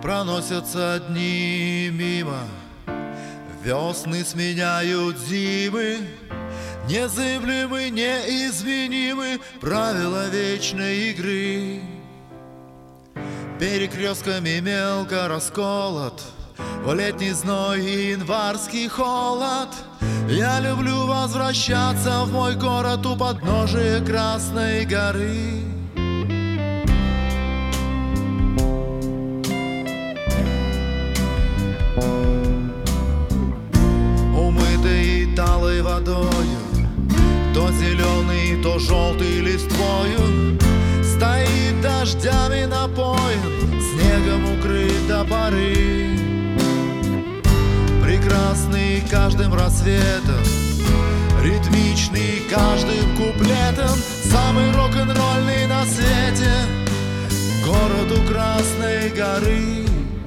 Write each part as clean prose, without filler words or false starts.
Проносятся дни мимо, весны сменяют зимы, незыблемы, неизменимы правила вечной игры. Перекрестками мелко расколот в летний зной и январский холод. Я люблю возвращаться в мой город у подножия Красной горы. Умытый талой водою, то зеленый, то желтый листвою, стоит дождями напоен, снегом укрыт до поры. Прекрасный каждым рассветом, ритмичный каждым куплетом, самый рок-н-ролльный на свете город у Красной горы.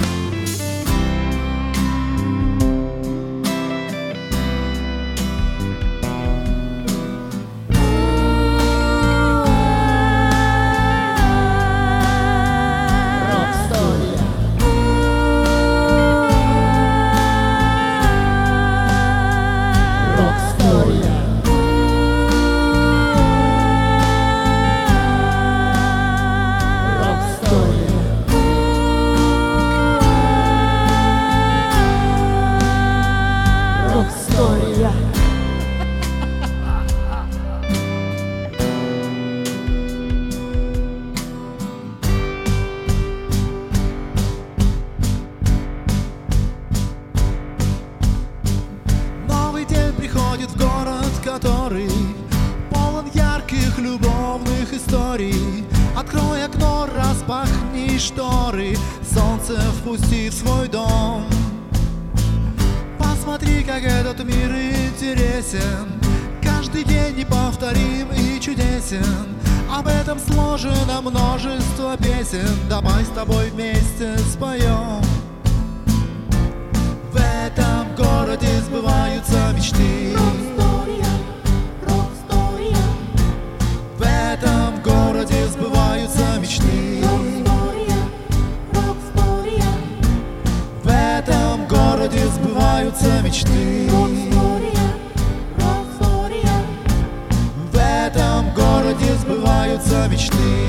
В город, который полон ярких любовных историй. Открой окно, распахни шторы, солнце впусти в свой дом. Посмотри, как этот мир интересен, каждый день неповторим и чудесен. Об этом сложено множество песен, давай с тобой вместе споем. В этом городе сбываются мечты. В этом городе сбываются мечты. В этом городе сбываются мечты. В этом городе сбываются мечты.